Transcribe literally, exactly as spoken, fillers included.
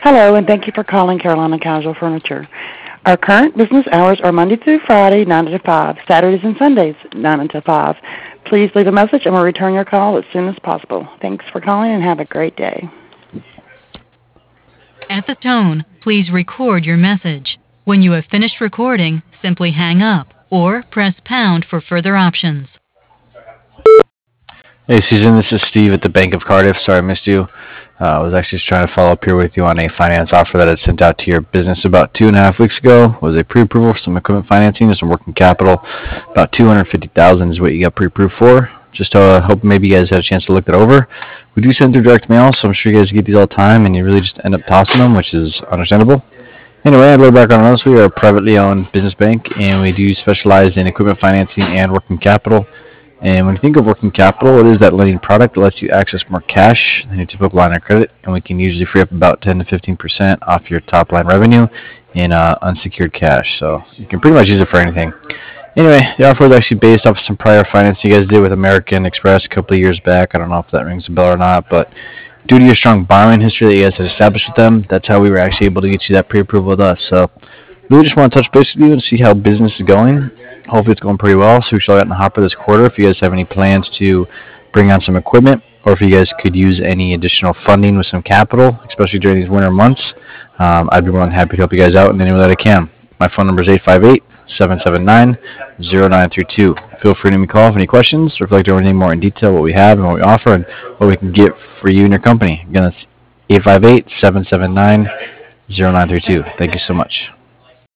Hello, and thank you for calling Carolina Casual Furniture. Our current business hours are Monday through Friday, nine to five, Saturdays and Sundays, nine until five. Please leave a message and we'll return your call as soon as possible. Thanks for calling and have a great day. At the tone, please record your message. When you have finished recording, simply hang up or press pound for further options. Hey Susan, this is Steve at the Bank of Cardiff. Sorry I missed you. Uh, I was actually just trying to follow up here with you on a finance offer that I sent out to your business about two and a half weeks ago. It was a pre-approval for some equipment financing and some working capital. About two hundred fifty thousand dollars is what you got pre-approved for. Just uh, hope maybe you guys had a chance to look that over. We do send through direct mail, so I'm sure you guys get these all the time, and you really just end up tossing them, which is understandable. Anyway, a little background on us. We are a privately owned business bank, and we do specialize in equipment financing and working capital. And when you think of working capital, it is that lending product that lets you access more cash than your typical line of credit, and we can usually free up about ten to fifteen percent off your top line revenue in uh, unsecured cash. So you can pretty much use it for anything. Anyway, the offer is actually based off of some prior finance you guys did with American Express a couple of years back. I don't know if that rings a bell or not, but due to your strong borrowing history that you guys had established with them, that's how we were actually able to get you that pre-approval with us. So really just want to touch base with you and see how business is going. Hopefully it's going pretty well, so we should all get in the hopper this quarter. If you guys have any plans to bring on some equipment, or if you guys could use any additional funding with some capital, especially during these winter months, um, I'd be more than happy to help you guys out in any way that I can. My phone number is eight five eight, seven seven nine, zero nine three two. Feel free to give me a call if any questions, or if you'd like to know anything more in detail, what we have and what we offer, and what we can get for you and your company. Again, that's eight five eight, seven seven nine, zero nine three two. Thank you so much.